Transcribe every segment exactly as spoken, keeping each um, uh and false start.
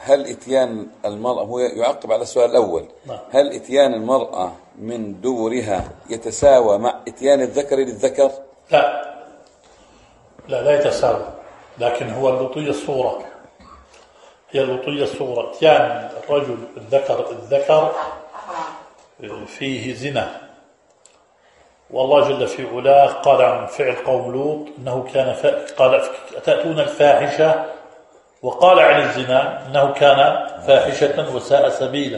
هل إتيان المرأة، هو يعقب على السؤال الأول، نعم. هل إتيان المرأة من دبرها يتساوى مع إتيان الذكر للذكر؟ لا لا لا يتساوى، لكن هو اللطية الصورة، هي اللطية الصورة. إتيان الرجل الذكر الذكر فيه زنا، والله جل في علاه قال عن فعل قوم لوط إنه كان ف... قال أتأتون الفاحشة، وقال عن الزنا إنه كان فاحشة وساء سبيلا.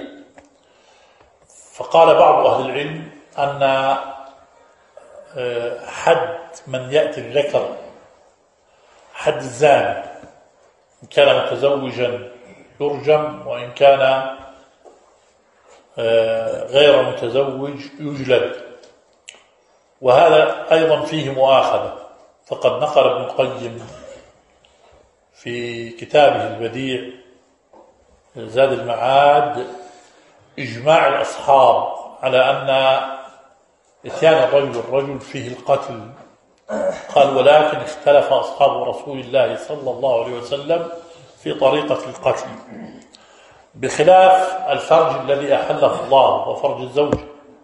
فقال بعض أهل العلم أن حد من يأتي الذكر حد الزاني، إن كان متزوجا يرجم، وإن كان غير متزوج يجلد. وهذا أيضا فيه مؤاخذة، فقد نقل ابن القيم في كتابه البديع زاد المعاد إجماع الأصحاب على أن إتيان الرجل الرجل فيه القتل. قال ولكن اختلف أصحاب رسول الله صلى الله عليه وسلم في طريقة القتل، بخلاف الفرج الذي أحله الله وفرج الزوج.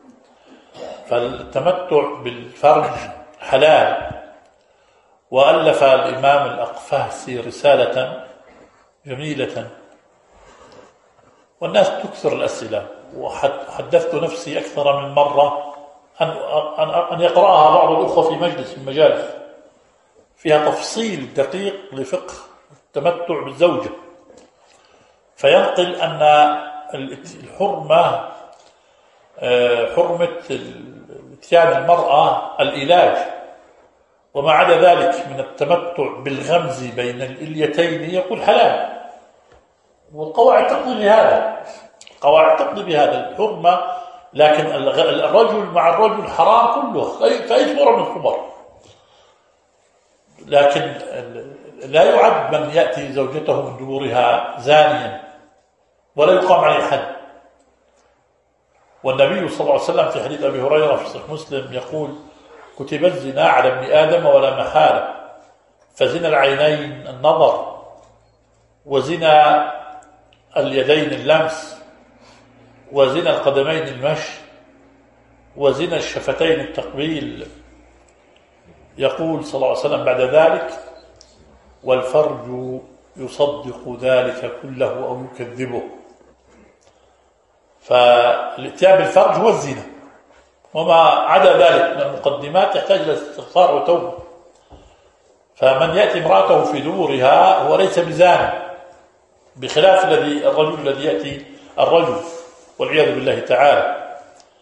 فالتمتع بالفرج حلال. وألف الإمام الأقفهسي رسالة جميلة، والناس تكثر الأسئلة، وحدثت نفسي أكثر من مرة أن أن يقرأها بعض الأخوة في مجلس من المجالس، فيها تفصيل دقيق لفقه التمتع بالزوجة، فينقل أن الحرمة حرمة اتيان المرأة العلاج، وما عدا ذلك من التمتع بالغمز بين الإليتين يقول حلال. والقواعد تقضي بهذا، القواعد تقضي بهذا الحرمة، لكن الرجل مع الرجل حرام كله كأي صورة من الصور. لكن لا يعد من يأتي زوجته من دبرها زانيا ولا يقام عليه حد. والنبي صلى الله عليه وسلم في حديث أبي هريرة في صحيح مسلم يقول كتب الزنا على ابن آدم ولا محالة، فزنا العينين النظر، وزنا اليدين اللمس، وزنا القدمين المشي، وزنا الشفتين التقبيل. يقول صلى الله عليه وسلم بعد ذلك والفرج يصدق ذلك كله أو يكذبه. فالاتيان بالفرج هو الزنا، وما عدا ذلك من المقدمات يحتاج إلى استغفار وتوبة. فمن يأتي امرأته في دبرها هو ليس بزاني، بخلاف الذي الرجل الذي يأتي الرجل والعياذ بالله تعالى.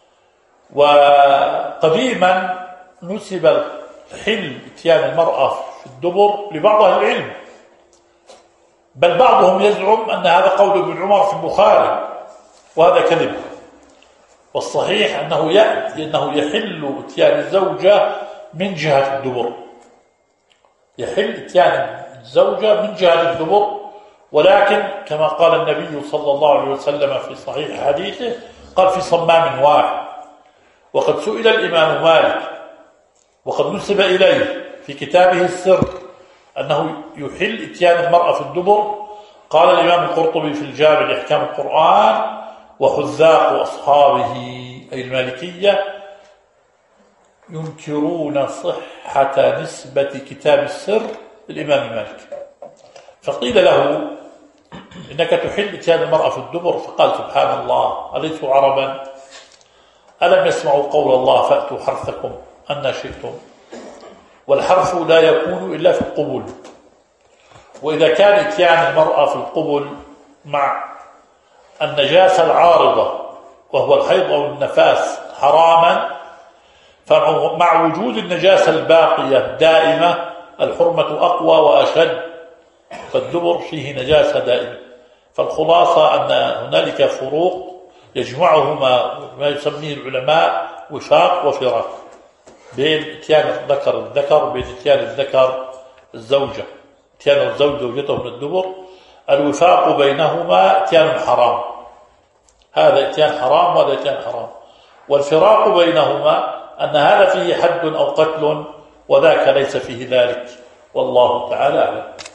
وقديما نسب حل اتيان المرأة في الدبر لبعض أهل العلم، بل بعضهم يزعم أن هذا قول ابن عمر في البخاري، وهذا كذب. والصحيح أنه يأتي أنه يحل اتيان الزوجة من جهة الدبر، يحل اتيان الزوجة من جهة الدبر، ولكن كما قال النبي صلى الله عليه وسلم في صحيح حديثه قال في صمام واحد. وقد سئل الإمام مالك وقد نسب إليه في كتابه السر أنه يحل اتيان المرأة في الدبر. قال الإمام القرطبي في الجامع لإحكام القرآن وحذاق أصحابه أي المالكية ينكرون صحة نسبة كتاب السر للإمام مالك. فقيل له إنك تحل اتيان المرأة في الدبر، فقال سبحان الله أليسوا عربا؟ ألم يسمعوا قول الله فأتوا حرثكم أن شئتم؟ والحرث لا يكون إلا في القبول، وإذا كان اتيان المرأة في القبل مع النجاسة العارضة وهو الحيض أو النفاس حراما، فمع وجود النجاسة الباقية الدائمة الحرمة أقوى وأشد، فالدبر فيه نجاسة دائمة. فالخلاصة أن هنالك فروق يجمعهما ما يسميه العلماء وفاق وفراق بين اتيان الذكر الذكر وبين اتيان الذكر الزوجة. اتيان الزوج زوجته من الدبر الوفاق بينهما اتيان حرام، هذا اتيان حرام وهذا اتيان حرام، والفراق بينهما أن هذا فيه حد أو قتل وذاك ليس فيه ذلك، والله تعالى أعلم.